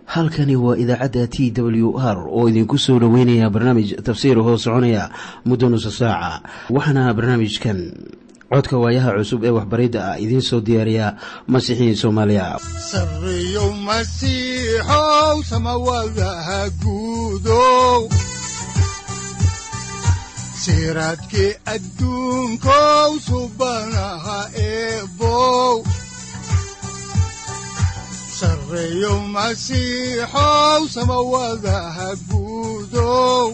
halkani waa idaacadda TWR oo idinku soo dhaweynaya barnaamij tafsiir hoo soconaya muddo nusu saaca. Waxaana barnaamijkan codka waayaha cusub ee waxbaridda ah idiin soo diyaariya Masiixiin Soomaaliya. Sareeyo Masiixow samawadaha guudow, siraadkii adduunkow subanaha eebow. Sareeyo Masiixow samawadaha guudow,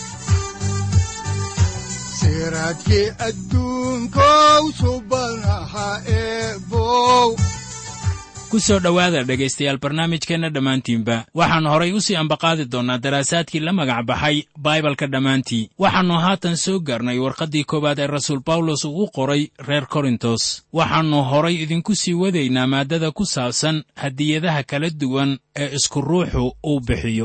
siraadkii adduunkow subanaha eebow. ku soo dhowaada dhegaystayaal barnaamijkeenna dhammaantiinba. waxaannu horay u sii ambaqaadi doonnaa daraasaadkii la magac baxay baibalka dhammaantii. waxaannu haatan soo gaarnay warqaddii koowaad ee rasuul bawlos uu qoray reer korintos. waxaannu horay idinku sii wadaynaa maaddada ku saabsan hadiyadaha kala duwan ee isku ruuxu uu bixiyo.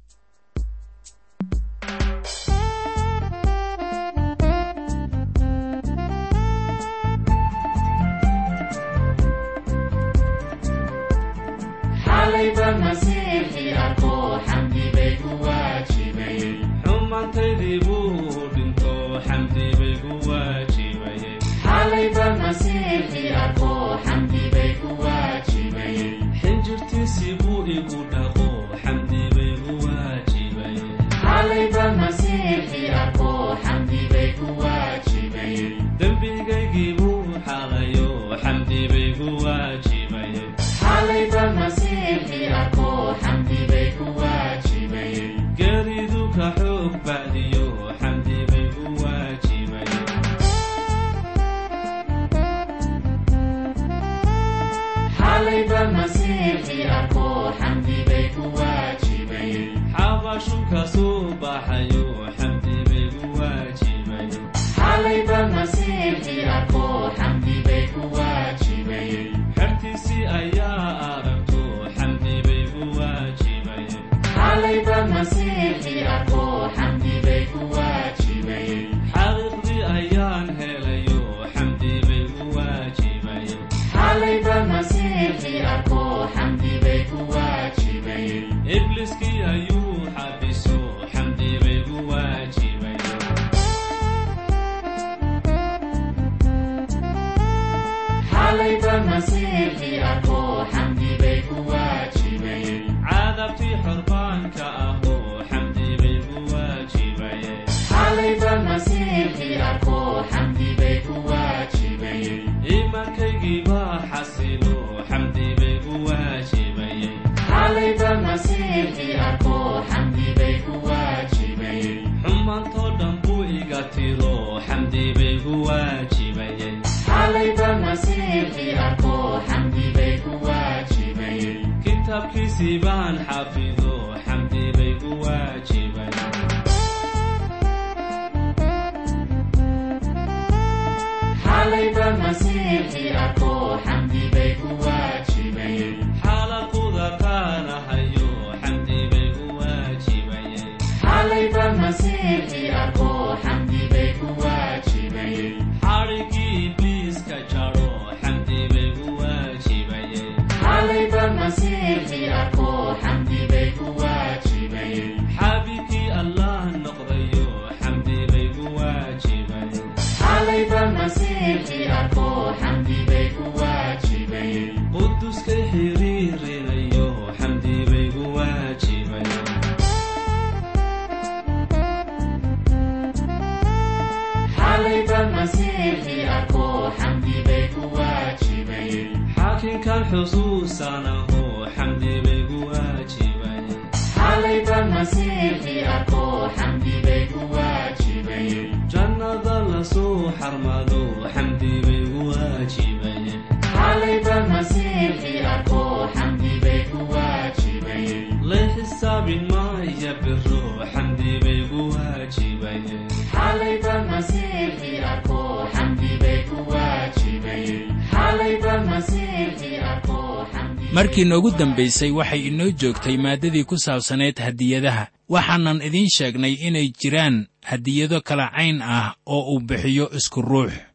markii noogu dambaysay waxay inoo joogtay maaddadii ku saabsaneed hadiyadaha. waxaanan idiin sheegnay inay jiraan hadiyado kala cayn ah oo uu bixiyo isku ruux.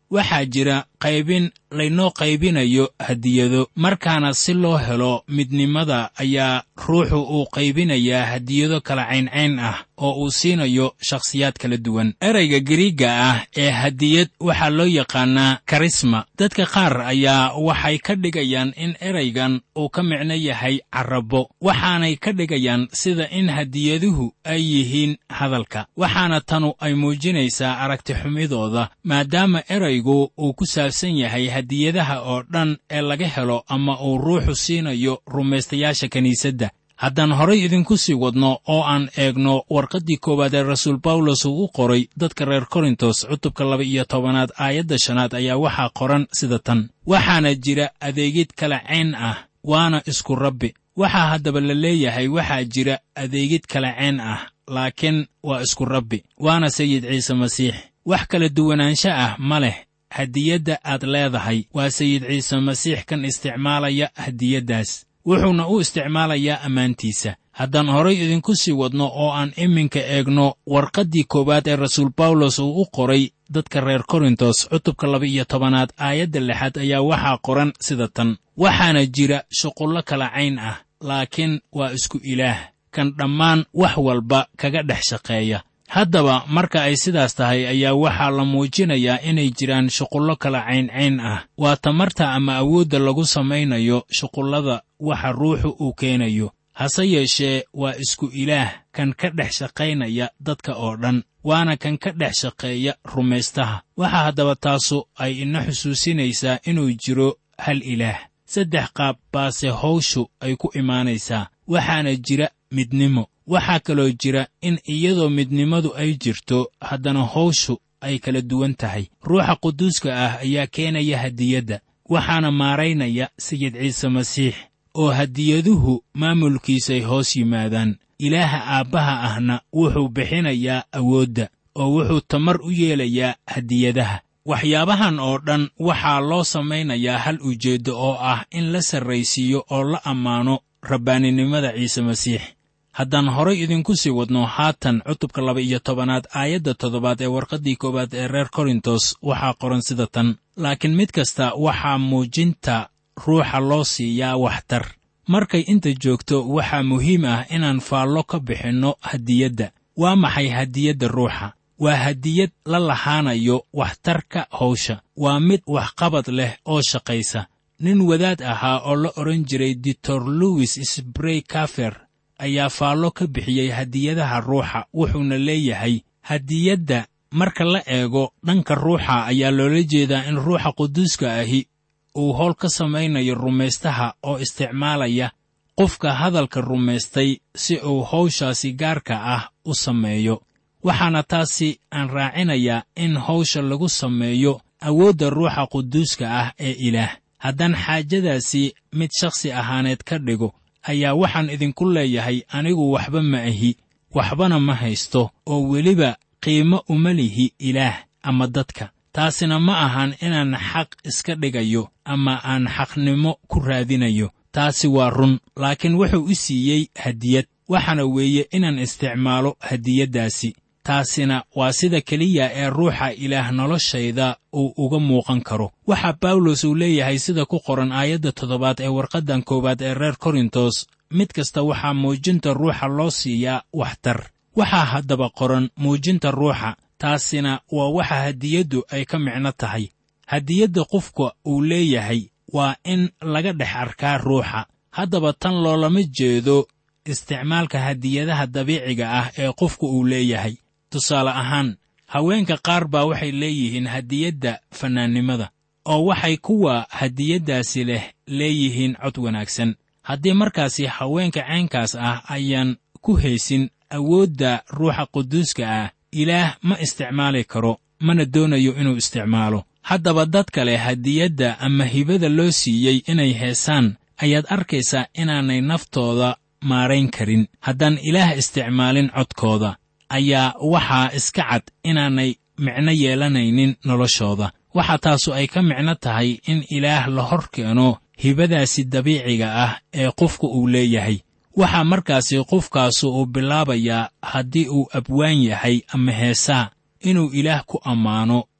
waxaa jira qaybin laynoo qaybinayo hadiyado, markaana si loo helo midnimada ayaa ruuxu uu qaybinayaa hadiyado kala cayncayn ah oo uu siinayo shakhsiyaad kala duwan. erayga Giriigga ah ee hadiyad waxaa loo yaqaannaa karisma. dadka qaar ayaa waxay ka dhigayaan in eraygan uu ka micno yahay carrabo, waxaanay ka dhigayaan sida in hadiyaduhu ay yihiin hadalka, waxaana tanu ay muujinaysaa aragti xumidooda, maadaama eraygu uu ku saabsan yahay hadiyadaha oo dhan ee laga helo ama uu ruuxu siinayo rumaystayaasha kiniisadda. haddaan horay idinku sii wadno oo aan eegno warqaddii koowaad ee rasuul bawlos uu u qoray dadka reer korintos cutubka 12 aayadda 5 ayaa waxaa qoran sida tan: waxaana jira adeegid kala cayn ah, waana isku Rabbi. waxaa haddaba la leeyahay waxaa jira adeegid kala cayn ah, laakiin waa isku Rabbi, waana sayid ciise masiix. wax kala duwanaansho ah ma leh. hadiyadda aad leedahay waa sayid ciise masiix kan isticmaalaya hadiyaddaas, wuxuuna u isticmaalayaa ammaantiisa. haddaan horay idinku sii wadno oo aan iminka eegno warqaddii koowaad ee rasuul bawlos uu u qoray dadka reer korintos cutubka 12 aayadda 6 ayaa waxaa qoran sida tan: waxaana jira shuqullo kala cayn ah, laakiin waa isku Ilaah, kan dhammaan wax walba kaga dhex shaqeeya. haddaba marka ay sidaas tahay ayaa waxaa la muujinayaa inay jiraan shuqullo kala cayncayn ah. waa tamarta ama awoodda lagu samaynayo shuqullada waxa ruuxu uu keenayo. hase yeeshee waa isku Ilaah kan ka dhex shaqaynaya dadka oo dhan, waana kan ka dhex shaqeeya rumaystaha. waxaa haddaba taasu ay ina xusuusinaysaa inuu jiro hal Ilaah. 3 qaab baase hawshu ay ku imaanaysaa. waxaana jira midnimo. waxaa kaloo jira in iyadoo midnimadu ay jirto, haddana hawshu ay kala duwan tahay. ruuxa quduuska ah ayaa keenaya hadiyadda, waxaana maaraynaya sayid ciise masiix, oo hadiyaduhu maamulkiisay hoos yimaadaan. ilaaha aabbaha ahna wuxuu bixinayaa awoodda, oo wuxuu tamar u yeelayaa hadiyadaha. waxyaabahan oo dhan waxaa loo samaynayaa hal ujeeddo oo ah in la sarraysiiyo oo la ammaano rabbaaninimada ciise masiix. haddaan horay idinku sii wadno haatan cutubka 12 aayadda 7 ee warqaddii koowaad ee reer korintos waxaa qoran sida tan: laakiin mid kasta waxaa muujinta ruuxa loo siiyaa waxtar. markay inta joogto waxaa muhiim ah inaan faallo ka bixinno hadiyadda. waa maxay hadiyadda ruuxa? waa hadiyad la lahaanayo waxtarka hawsha. waa mid waxqabad leh oo shaqaysa. nin wadaad ahaa oo la odhan jiray Dr. Louis Sbray Cafer ayaa faallo ka bixiyey hadiyadaha ruuxa, wuxuuna leeyahay hadiyadda marka la eego dhanka ruuxa ayaa loola jeedaa in ruuxa quduuska ahi uu howl ka samaynayo rumaystaha oo isticmaalaya qofka hadalka rumaystay si uu hawshaasi gaarka ah u sameeyo. waxaana taasi aan raacinayaa in hawsha lagu sameeyo awoodda ruuxa quduuska ah ee Ilaah. haddaan xaajadaasi mid shakhsi ahaaneed ka dhigo, ayaa waxaan idinku leeyahay anigu waxba ma ahi, waxbana ma haysto, oo weliba qiimo uma lihi Ilaah ama dadka. taasina ma ahan inaan xaq iska dhigayo ama aan xaqnimo ku raadinayo. taasi waa run, laakiin wuxuu i siiyey hadiyad, waxaana weeye inaan isticmaalo hadiyaddaasi. taasina waa sida keliya ee ruuxa Ilaah noloshayda uu uga muuqan karo. waxaa bawlos uu leeyahay sida ku qoran aayadda 7 ee warqaddan koowaad ee reer korintos: mid kasta waxaa muujinta ruuxa loo siiyaa waxtar. waxaa haddaba qoran muujinta ruuxa. taasina waa waxa hadiyaddu ay ka micno tahay. hadiyadda qofka uu leeyahay waa in laga dhex arkaa ruuxa. haddaba tan loolama jeedo isticmaalka hadiyadaha dabiiciga ah ee qofku uu leeyahay. tusaale ahaan, haweenka qaar baa waxay leeyihiin hadiyadda fannaannimada, oo waxay kuwa hadiyaddaasi leh leeyihiin cod wanaagsan. haddii markaasi haweenka caynkaas ah ayaan ku haysin awoodda ruuxa quduuska ah, Ilaah ma isticmaali karo, mana doonayo inuu isticmaalo. haddaba dad kale hadiyadda ama hibada loo siiyey inay heesaan ayaad arkaysaa inaanay naftooda maarayn karin. haddaan Ilaah isticmaalin codkooda, ayaa waxaa iska cad inaanay micno yeelanaynin noloshooda. waxaa taasu ay ka micno tahay in Ilaah la hor keeno hibadaasi dabiiciga ah ee qofku uu leeyahay. waxaa markaasi qofkaasu uu bilaabayaa, haddii uu abwaan yahay ama heesaa, inuu Ilaah ku ammaano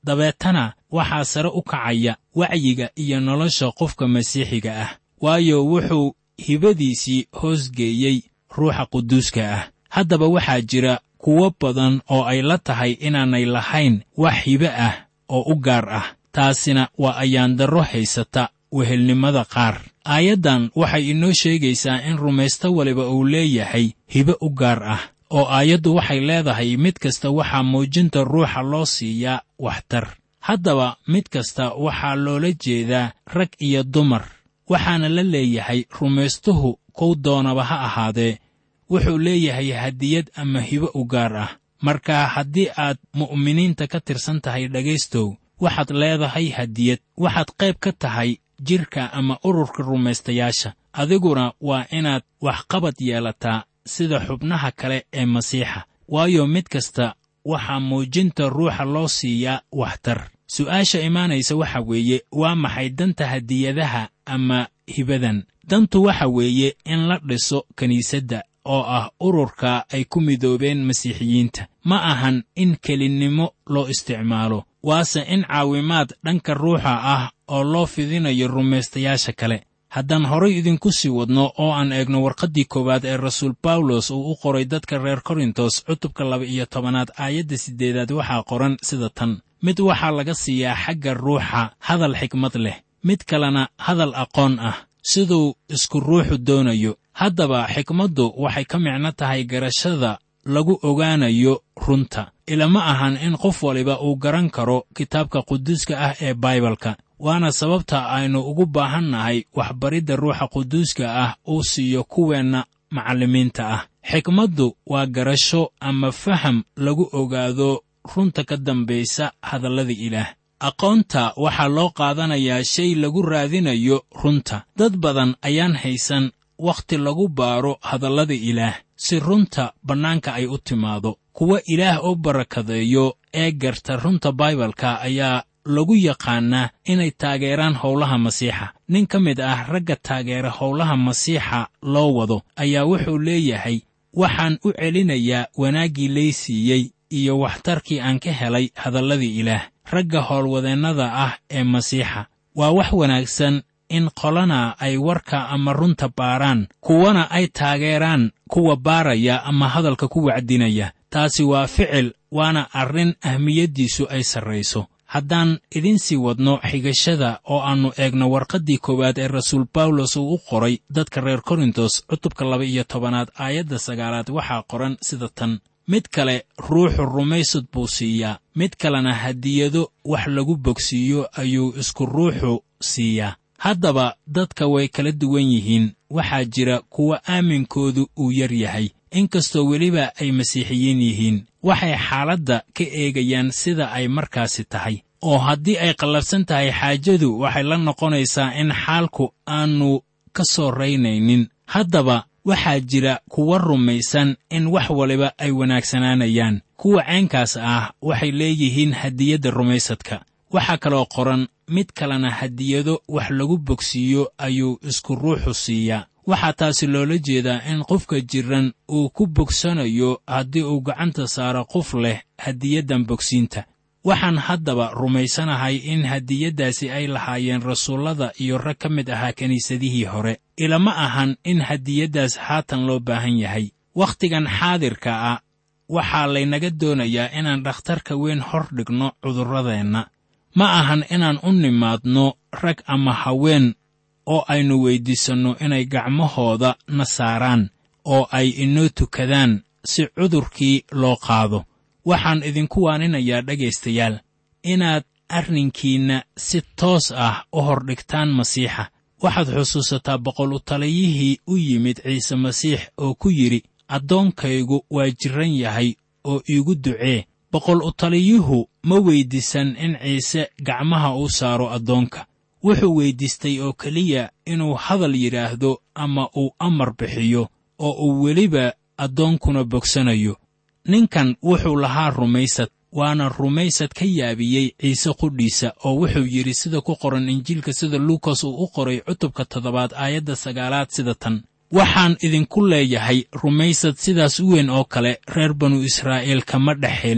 dabeetana waxaa sare u kacaya wacyiga iyo nolosha qofka masiixiga ah, waayo wuxuu hibadiisii hoosgeeyey ruuxa quduuska ah. haddaba waxaa jira kuwo badan oo ay la tahay inaanay lahayn wax hibe ah oo u gaar ah. taasina waa ayaandarro haysata wehelnimada qaar. aayaddan waxay inoo sheegaysaa in rumaysto waliba uu leeyahay hibe u gaar ah, oo aayaddu waxay leedahay mid kasta waxaa muujinta ruuxa loo siiyaa waxtar. haddaba mid kasta waxaa loola jeedaa rag iyo dumar, waxaana la leeyahay rumaystuhu kow doonaba ha ahaadee wuxuu leeyahay hadiyad ama hibe u gaar ah. marka haddii aad mu'miniinta ka tirsan tahay dhegaystow, waxaad leedahay hadiyad. waxaad qayb ka tahay jidhka ama ururka rumaystayaasha. adiguna waa inaad waxqabad yeelataa sida xubnaha kale ee masiixa, waayo mid kasta waxaa muujinta ruuxa loo siiyaa waxtar. su'aasha imaanaysa waxa weeye, waa maxay danta hadiyadaha ama hibadan? dantu waxa weeye in la dhiso kiniisadda, oo ah ururka ay ku midoobeen masiixiyiinta. ma ahan in kelinnimo loo isticmaalo, waase in caawimaad dhanka ruuxa ah oo loo fidinayo rumaystayaasha kale. haddaan horay idinku sii wadno oo aan eegno warqaddii koowaad ee rasuul bawlos uu u qoray dadka reer korintos cutubka 12 aayadda 8 waxaa qoran sida tan: mid waxaa laga siiyaa xagga ruuxa hadal xikmad leh, mid kalena hadal aqoon ah, siduu isku ruuxu doonayo. haddaba xikmaddu waxay ka micno tahay garashada lagu ogaanayo runta. ilama ahan in qof waliba uu garan karo kitaabka quduuska ah ee Baibalka, waana sababta aynu ugu baahannahay waxbaridda ruuxa quduuska ah uu siiyo kuweenna macallimiinta ah. xikmaddu waa garasho ama faham lagu ogaado runta ka dambaysa hadallada ilaah. aqoonta waxaa loo qaadanayaa shay lagu raadinayo runta. dad badan ayaan haysan wakhti lagu baaro hadallada ilaah si runta bannaanka ay u timaado. kuwa ilaah oo barakadeeyo ee garta runta Baibalka ayaa lagu yaqaannaa inay taageeraan howlaha masiixa. nin ka mid ah ragga taageera howlaha masiixa loo wado ayaa wuxuu leeyahay, waxaan u celinayaa wanaaggii lay siiyey iyo waxtarkii aan ka helay hadalladii ilaah. ragga howlwadeennada ah ee masiixa waa wax wanaagsan in qolana ay warka ama runta baaraan, kuwana ay taageeraan kuwa baaraya ama hadalka ku wacdinaya. taasi waa ficil, waana arrin ahmiyaddiisu ay sarrayso. haddaan idin sii wadno xigashada oo aannu eegno warqaddii koowaad ee rasuul bawlos uu u qoray dadka reer korintos cutubka 12 aayadda 9 waxaa qoran sida tan: mid kale ruuxu rumaysad buu siiyaa, mid kalena hadiyado wax lagu bogsiiyo ayuu isku ruuxu siiyaa. haddaba dadka way kala duwan yihiin. waxaa jira kuwa aaminkoodu uu yar yahay, inkastoo weliba ay masiixiyiin yihiin. waxay xaaladda ka eegayaan sida ay markaasi tahay, oo haddii ay qallafsan tahay xaajadu waxay la noqonaysaa in xaalku aannu ka soo raynaynin. haddaba waxaa jira kuwa rumaysan in wax waliba ay wanaagsanaanayaan. kuwa caynkaas ah waxay leeyihiin hadiyadda rumaysadka. waxaa kaloo qoran, mid kalena hadiyado wax lagu bogsiiyo ayuu isku ruuxu siiyaa. waxaa taasi loola jeedaa in qofka jirran uu ku bogsanayo haddii uu gacanta saaro qof leh hadiyaddan bogsiinta. waxaan haddaba rumaysanahay in hadiyaddaasi ay lahaayeen rasuullada iyo rag ka mid ahaa kiniisadihii hore. ilama ahan in hadiyaddaas haatan loo baahan yahay. wakhtigan xaadirka ah waxaa laynaga doonayaa inaan dhakhtarka weyn hor dhigno cudurradeenna. ma ahan inaan u nimaadno rag ama haween oo aynu weyddiisanno inay gacmahooda na saaraan oo ay inoo tukadaan si cudurkii loo qaado. waxaan idinku waaninayaa dhegaystayaal inaad arrinkiinna si toos ah u hordhigtaan masiixa. waxaad xusuusataa boqol-u-taliyihii u yimid ciise masiix oo ku yidhi, addoonkaygu waa jirran yahay oo iigu ducee. boqol-u-taliyuhu ma weyddiisan in ciise gacmaha u saaro addoonka. wuxuu weyddiistay oo keliya inuu hadal yidhaahdo ama uu amar bixiyo, oo uu weliba addoonkuna bogsanayo. ninkan wuxuu lahaa rumaysad, waana rumaysad ka yaabiyey ciise qudhiisa, oo wuxuu yidhi sida ku qoran injiilka sida luukas uu u qoray cutubka 7 aayadda 9 sida tan: waxaan idinku leeyahay rumaysad sidaas u weyn oo kale reer banu Israa'iil kama dhex helin.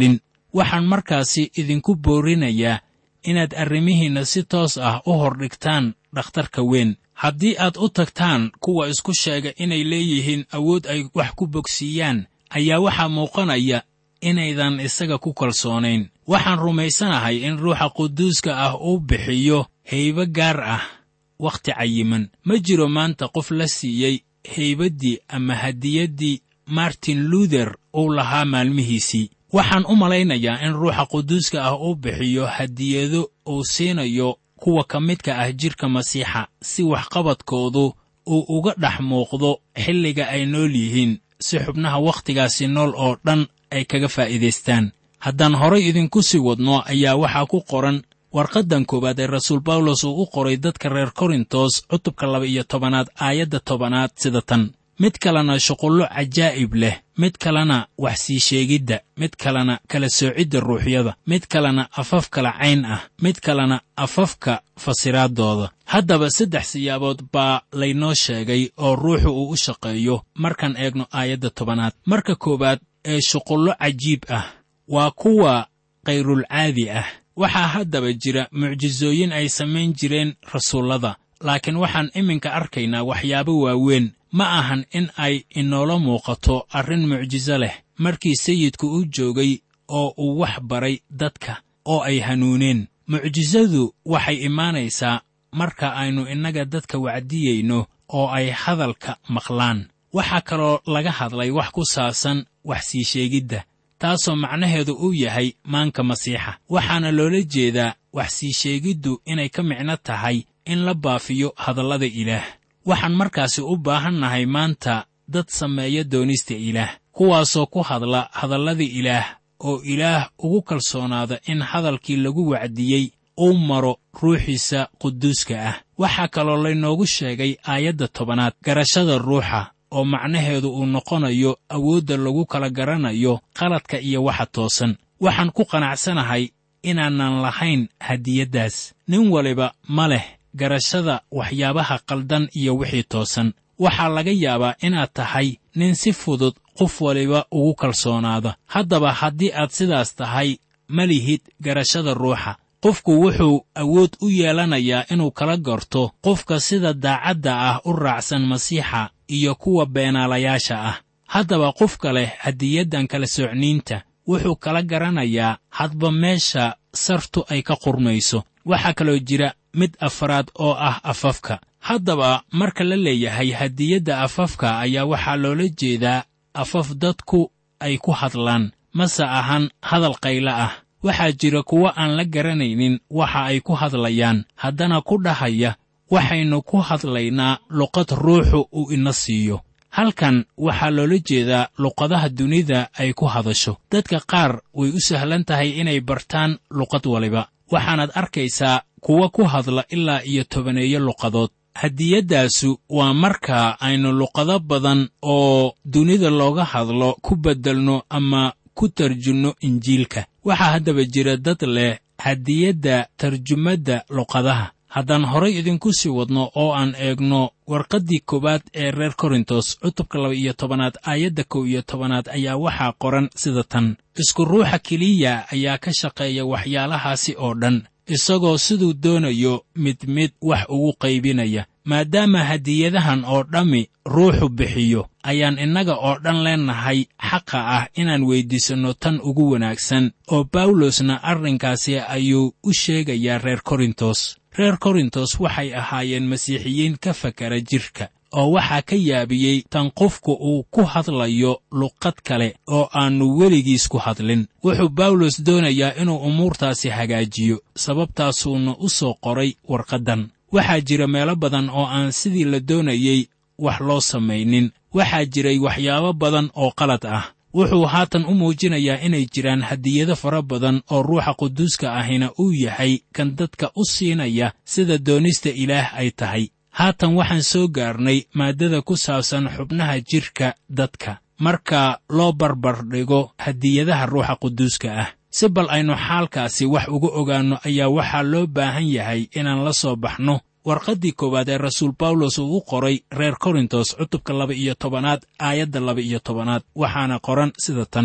waxaan markaasi idinku boorinayaa inaad arrimihiinna si toos ah u hordhigtaan dhakhtarka weyn. haddii aad u tagtaan kuwa isku sheega inay leeyihiin awood ay wax ku bogsiiyaan, ayaa waxaa muuqanaya inaydan isaga ku kalsoonayn. waxaan rumaysanahay in ruuxa quduuska ah uu bixiyo haybo gaar ah wakhti cayiman. ma jiro maanta qof la siiyey haybaddii ama hadiyaddii Martin Luther uu lahaa maalmihiisii. waxaan u malaynayaa in ruuxa quduuska ah uu bixiyo hadiyado uu siinayo kuwa ka midka ah jidhka Masiixa si waxqabadkoodu uu uga dhex muuqdo xilliga ay nool yihiin, si xubnaha wakhtigaasi nool oo dhan ay kaga faa'iidaystaan. haddaan horay idinku sii wadno ayaa waxaa ku qoran warqaddan koowaad ee rasuul bawlos uu u qoray dadka reer korintos cutubka 12 aayadda 10 sida tan: mid kalena shuqullo cajaa'ib leh, mid kalena wax sii sheegidda, mid kalena kala soocidda ruuxyada, mid kalena afaf kala cayn ah, mid kalena afafka fasiraaddooda. haddaba 3 siyaabood baa laynoo sheegay oo ruuxu uu u shaqeeyo markaan eegno aayadda 10. marka koowaad ee shuqullo cajiib ah waa kuwa kayrulcaadi ah. waxaa haddaba jira mucjisooyin ay samayn jireen rasuullada, laakiin waxaan iminka arkaynaa waxyaabo waaweyn. ma ahan in ay inoola muuqato arrin mucjiso leh markii sayidku u joogay oo uu wax baray dadka oo ay hanuuneen. mucjisadu waxay imaanaysaa marka aynu innaga dadka wacdiyeyno oo ay hadalka maqlaan. waxaa kaloo laga hadlay wax ku saabsan wax sii sheegidda, taasoo macnaheedu uu yahay maanka Masiixa. waxaana loola jeedaa wax sii sheegiddu inay ka micno tahay in la baafiyo hadallada Ilaah. waxaan markaasi u baahannahay maanta dad sameeya doonista Ilaah, kuwaasoo ku hadla hadallada Ilaah oo Ilaah ugu kalsoonaada in hadalkii lagu wacdiyey uu maro ruuxiisa quduuska ah. waxaa kaloo laynoogu sheegay aayadda 10 garashada ruuxa, oo macnaheedu uu noqonayo awoodda lagu kala garanayo qaladka iyo waxa toosan. waxaan ku qanacsanahay inaanan lahayn hadiyaddaas. nin waliba ma leh garashada waxyaabaha qaldan iyo wixii toosan. waxaa laga yaabaa inaad tahay nin si fudud qof waliba ugu kalsoonaada. haddaba haddii aad sidaas tahay, ma lihid garashada ruuxa. qofku wuxuu awood u yeelanayaa inuu kala garto qofka sida daacadda ah u raacsan Masiixa iyo kuwa beenaalayaasha ah. haddaba qofka leh hadiyaddan kala soocniinta wuxuu kala garanayaa hadba meesha sartu ay ka qurmayso. waxaa kaloo jira mid afraad oo ah afafka. haddaba marka la leeyahay hadiyadda afafka ayaa waxaa loola jeedaa afaf dadku ay ku hadlaan, mase ahan hadal qaylo ah. waxaa jira kuwa aan la garanaynin waxa ay ku hadlayaan, haddana ku dhahaya waxaynu ku hadlaynaa luqad ruuxu uu ina siiyo. halkan waxaa loola jeedaa luqadaha dunida ay ku hadasho. dadka qaar way u sahlan tahay inay bartaan luqad waliba, waxaanaad arkaysaa kuwa ku hadla ilaa iyo 10 luqadood. hadiyaddaasu waa markaa aynu luqado badan oo dunida looga hadlo ku beddelno ama ku tarjunno Injiilka. waxaa haddaba jira dad leh hadiyadda tarjumadda luqadaha. haddaan horay idinku sii wadno oo aan eegno warqaddii koowaad ee reer korintos cutubka 12 aayadda 11 ayaa waxaa qoran sida tan: isku ruuxa keliya ayaa ka shaqeeya waxyaalahaasi oo dhan, isagoo siduu doonayo mid mid wax ugu qaybinaya. maadaama hadiyadahan oo dhammi ruuxu bixiyo, ayaan innaga oo dhan leennahay xaqa ah inaan weyddiisanno tan ugu wanaagsan. oo bawlosna arrinkaasi ayuu u sheegayaa reer korintos. reer korintos waxay ahaayeen masiixiyiin ka fakara jidhka, oo waxaa ka yaabiyey tan qofku uu ku hadlayo luqad kale oo aannu weligiis ku hadlin. wuxuu bawlos doonayaa inuu umuurtaasi hagaajiyo, sababtaasuuna u soo qoray warqaddan. waxaa jira meelo badan oo aan sidii la doonayey wax loo samaynin. waxaa jiray waxyaabo badan oo qalad ah. wuxuu haatan u muujinayaa inay jiraan hadiyado fara badan oo ruuxa quduuska ahina uu yahay kan dadka u siinaya sida doonista Ilaah ay tahay. haatan waxaan soo gaarnay maaddada ku saabsan xubnaha jidhka dadka marka loo barbar dhigo hadiyadaha ruuxa quduuska ah. si bal aynu xaalkaasi wax uga ogaanno ayaa waxaa loo baahan yahay inaan la soo baxno warqaddii koowaad ee rasuul bawlos uu u qoray reer korintos cutubka 12 aayadda 12. waxaana qoran sida tan: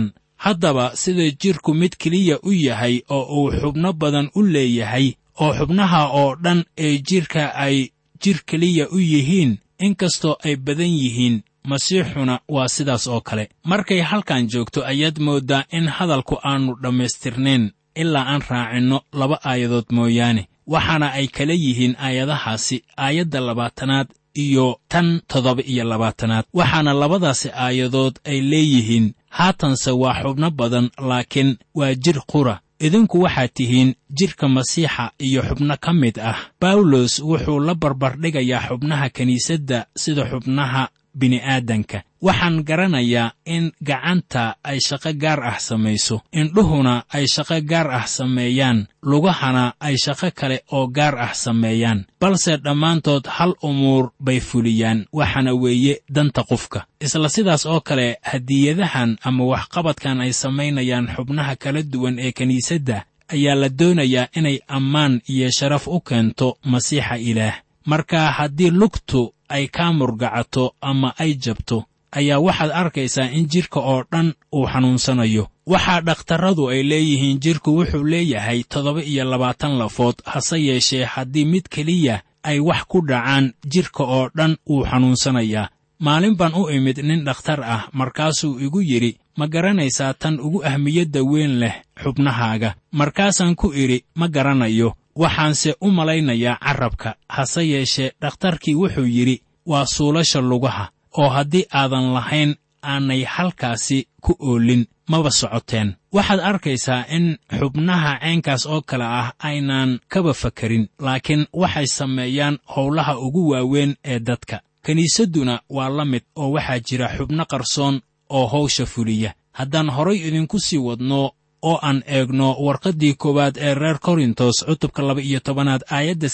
haddaba sida jidhku mid keliya u yahay oo uu xubno badan u leeyahay oo xubnaha oo dhan ee jidhka ay jidh keliya u yihiin inkastoo ay badan yihiin, masiixuna waa sidaas oo kale. markay halkan joogto ayaad mooddaa in hadalku aannu dhammaystirnayn ilaa aan raacinno 2 aayadood mooyaane, waxaana ay kala yihiin aayadahaasi aayadda 20aad iyo tan 27aad. waxaana labadaasi aayadood ay leeyihiin haatanse waa xubno badan laakiin waa jidh qura. idinku waxaad tihiin jidhka masiixa iyo xubno ka mid ah. bawlos wuxuu la barbardhigayaa xubnaha kiniisadda sida xubnaha bini'aadanka. waxaan garanayaa in gacanta ay shaqo gaar ah samayso, indhuhuna ay shaqo gaar ah sameeyaan, lugahana ay shaqo kale oo gaar ah sameeyaan, balse dhammaantood hal umuur bay fuliyaan, waxaana weeye danta qofka. isla sidaas oo kale hadiyadahan ama waxqabadkan ay samaynayaan xubnaha kala duwan ee kiniisadda ayaa la doonayaa inay ammaan iyo sharaf u keento masiixa ilaah. marka haddii lugtu ay kaa murgacato ama ay jabto, ayaa waxaad arkaysaa in jidhka oo dhan uu xanuunsanayo. waxaa dhakhtarradu ay leeyihiin jidhku wuxuu leeyahay 27 lafood, hase yeeshee haddii mid keliya ay wax ku dhacaan, jidhka oo dhan wuu xanuunsanayaa. maalin baan u imid nin dhakhtar ah, markaasuu igu yidhi, ma garanaysaa tan ugu ahmiyadda weyn leh xubnahaaga? markaasaan ku idhi, ma garanayo, waxaanse u malaynayaa carrabka. hase yeeshee dhakhtarkii wuxuu yidhi, waa suulasha lugaha, oo haddii aadan lahayn aanay halkaasi ku oolin maba socoteen. waxaad arkaysaa in xubnaha ceenkaas oo kale ah aynaan kaba fakarin, laakiin waxay sameeyaan howlaha ugu waaweyn ee dadka. kiniisadduna waa la mid, oo waxaa jira xubno qarsoon oo hawsha fuliya. haddaan horay idinku sii wadno oo aan eegno warqaddii 1 ee reer korintos cutubka 12 aayadda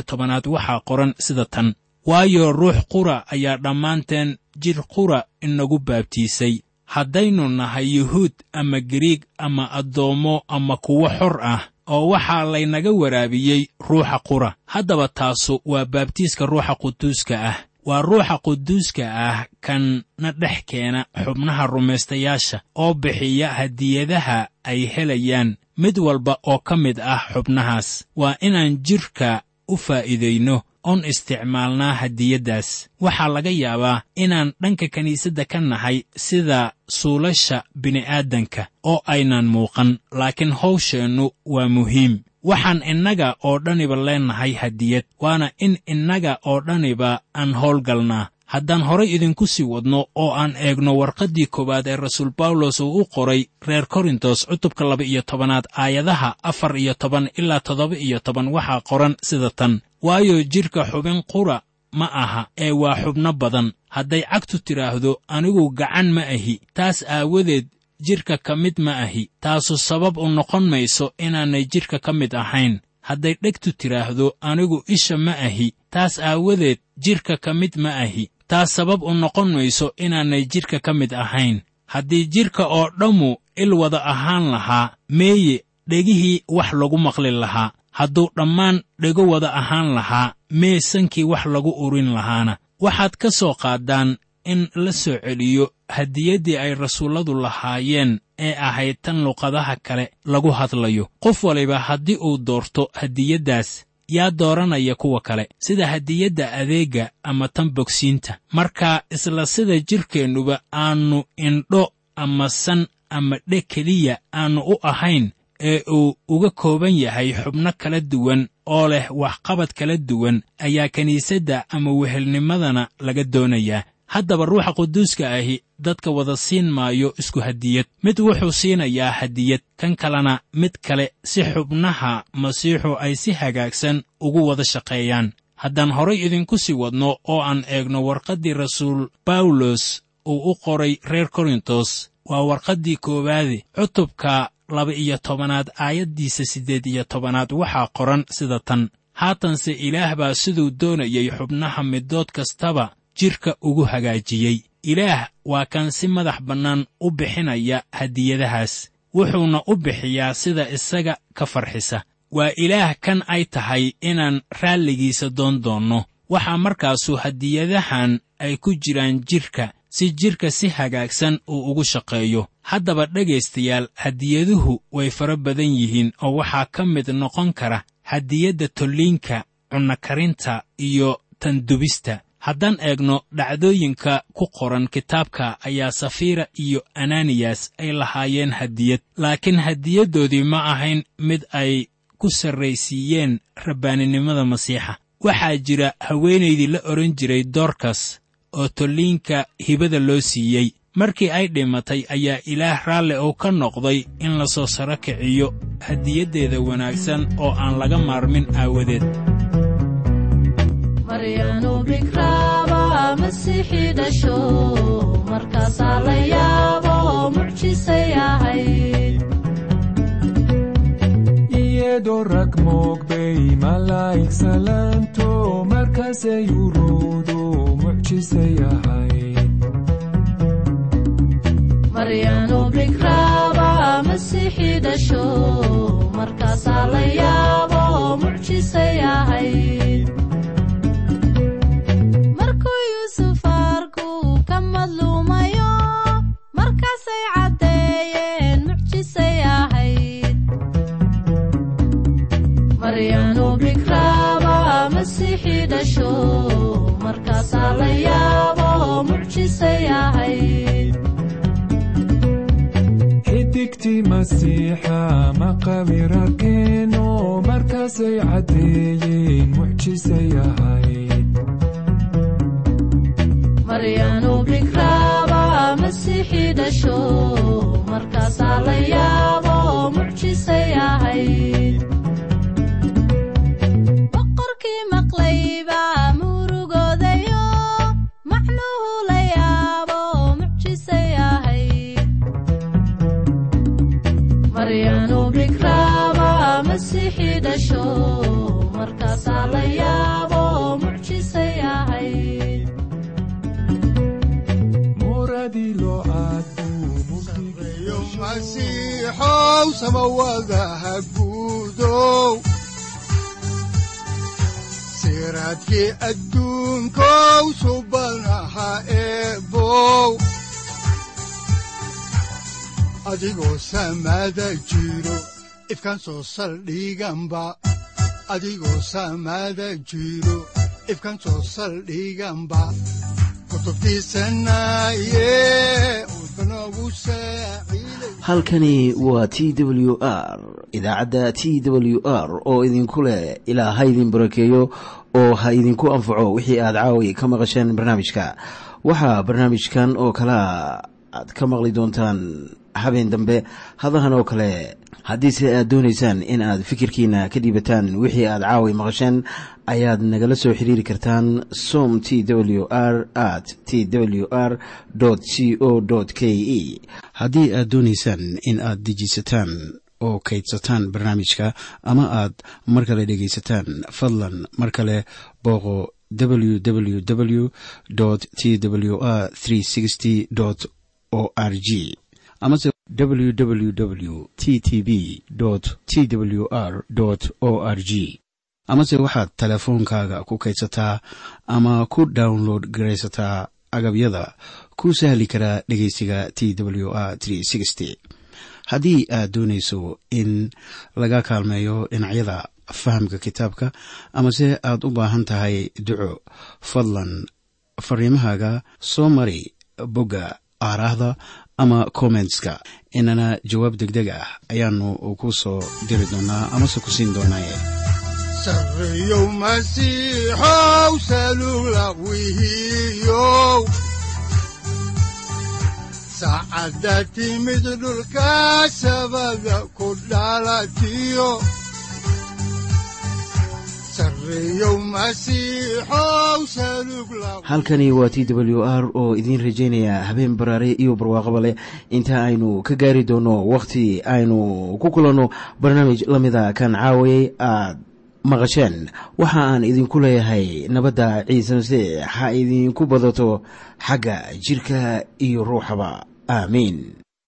13 waxaa qoran sida tan: waayo ruux qura ayaa dhammaanteen jidh qura inagu baabtiisay, haddaynu nahay yuhuud ama giriig ama addoommo ama kuwo xor ah, oo waxaa laynaga waraabiyey ruuxa qura. haddaba taasu waa baabtiiska ruuxa quduuska ah. waa ruuxa quduuska ah kan na dhex keena xubnaha rumaystayaasha oo bixiya hadiyadaha ay helayaan mid walba oo ka mid ah xubnahaas. waa inaan jidhka u faa'iidayno oon isticmaalnaa hadiyaddaas. waxaa laga yaabaa inaan dhanka kiniisadda ka nahay sida suulasha bini'aadanka oo aynaan muuqan, laakiin hawsheennu waa muhiim. waxaan innaga oo dhaniba leennahay hadiyad, waana in innaga oo dhaniba aan howlgalnaa. haddaan horay idinku sii wadno oo aan eegno warqaddii 1 ee rasuul bawlos uu u qoray reer korintos cutubka 12 aayadaha 14 ilaa 17 waxaa qoran sida tan: waayo jidhka xubin qura ma aha ee waa xubno badan. hadday cagtu tidhaahdo anigu gacan ma ahi, taas aawadeed jidhka ka mid ma ahi, taasu sabab u noqon mayso inaanay jidhka ka mid ahayn. hadday dhegtu tidhaahdo anigu isha ma ahi, taas aawadeed jidhka ka mid ma ahi, taas sabab u noqon mayso inaanay jidhka ka mid ahayn. haddii jidhka oo dhammu il wada ahaan lahaa, meeye dhegihii wax lagu maqli lahaa? hadduu dhammaan dhego wada ahaan lahaa, mee sankii wax lagu urin lahaana? waxaad ka soo qaaddaan in la soo celiyo hadiyaddii ay rasuulladu lahaayeen ee ahayd tan luqadaha kale lagu hadlayo. qof waliba haddii uu doorto hadiyaddaas, yaa dooranaya kuwa kale, sida hadiyadda adeegga ama tan bogsiinta. marka isla sida jidhkeennuba aannu indho ama san ama dheg keliya aannu u ahayn, ee uu uga kooban yahay xubno kala duwan oo leh waxqabad kala duwan, ayaa kiniisadda ama wehelnimadana laga doonayaa. haddaba ruuxa quduuska ahi dadka wada siin maayo isku hadiyad. mid wuxuu siinayaa hadiyad, kan kalena mid kale, si xubnaha masiixu ay si hagaagsan ugu wada shaqeeyaan. haddaan horay idinku sii wadno oo aan eegno warqaddii rasuul bawlos uu u qoray reer korintos, waa warqaddii 1 cutubka 12 aayaddiisa 18 waxaa qoran sida tan: haatanse ilaah baa siduu doonayay xubnaha midood kastaba jidhka ugu hagaajiyey. ilaah waa kan si madax bannaan u bixinaya hadiyadahaas, wuxuuna u bixiyaa sida isaga ka farxisa. waa ilaah kan ay tahay inaan raalligiisa doondoonno. waxaa markaasu hadiyadahan ay ku jiraan jidhka, si jidhka si hagaagsan uu ugu shaqeeyo. haddaba dhegaystayaal, hadiyaduhu way fara badan yihiin oo waxaa ka mid noqon kara hadiyadda tolliinka, cunno karinta iyo tan dubista. haddaan eegno dhacdooyinka ku qoran kitaabka, ayaa safira iyo ananiyas ay lahaayeen hadiyad, laakiin hadiyaddoodii ma ahayn mid ay ku sarraysiiyeen rabbaaninimada masiixa. waxaa jira haweenaydii la odhan jiray doorkas oo tolliinka hibada loo siiyey. markii ay dhimatay ayaa ilaah raalli uu ka noqday in la soo saro kiciyo hadiyaddeeda wanaagsan oo aan laga maarmin aawadeed. maryanu bikraaba masiixi dhasho, markaasaa la yaabo mucjisay ahayd. iyadoo rag moogbay malaa'ig salaanto, markaasay uruudu mucjisay ahayd. maryanu bikraaba masiixi dhasho, markaasaa la yaabo mucjisay ahayd. markuu yuusuf arku ka madluumayo, markaasay caddeeyeen mucjisay ahayd. maryanu bikraaba masiixi dhasho, markaasaa la yaabo mucjisay ahayd. xidigtii masiixa maqabir arkeeno, markaasay caddeeyeen mucjisay ahayd. maryanu bikraaba masiixi dhasho, markaasaa la yaabo mucjisay ahayd. boqorkii maqlayba murugoodayo, macnuhu la yaabo mucjisay ahayd. maryanu bikraaba masiixi dhasho, markaasaa la yaabo mucjisay ahayd. muradii loo aaduu sareeyo masiixow samawadaha guudow, siraadkii adduunkow subanaha eebow. adigoo samada jiro ifkan soo saldhiganba, adigoo samada jiro ifkan soo saldhiganba. halkani waa t w r, idaacadda t w r oo idinku leh ilaa ha idin barakeeyo oo ha idinku anfaco wixii aad caawi ka maqasheen barnaamijka. waxaa barnaamijkan oo kalea aad ka maqli doontaan habeen dambe hadahan oo kale. haddiise aad doonaysaan in aad fikirkiina ka dhiibataan wixii aad caawi maqasheen, ayaad nagala soo xiriiri kartaan som t w r @t w r c o k e. haddii aad doonaysaan in aad dejiisataan oo kaydsataan barnaamijka, ama aad mar kale dhegaysataan, fadlan mar kale booqo www t w r o r g amase www t t b t w r o r g. amase waxaad teleefoonkaaga ku kaydsataa ama ku download garaysataa agabyada ku sahli karaa dhegaysiga t w r haddii aad doonayso in laga kaalmeeyo dhinacyada fahamka kitaabka, amase aad u baahan tahay duco, fadlan fariimahaaga soo mari bogga aaraahda ama commentska, inana jawaab degdeg ah ayaanu ku soo diri doonaa amase ku siin doonaaye. sareeyow masiixow salugla wihiyow, saacadda timid dhulka sabada ku dhalatiyo. halkani waa t w r oo idiin rajaynaya habeen baraare iyo barwaaqaba leh, inta aynu ka gaari doono wakhti aynu ku kulanno barnaamij la mida kan caawayay aad maqasheen. waxa aan idinku leeyahay nabadda ciise masiix ha idinku badato xagga jidhka iyo ruuxaba. aamiin.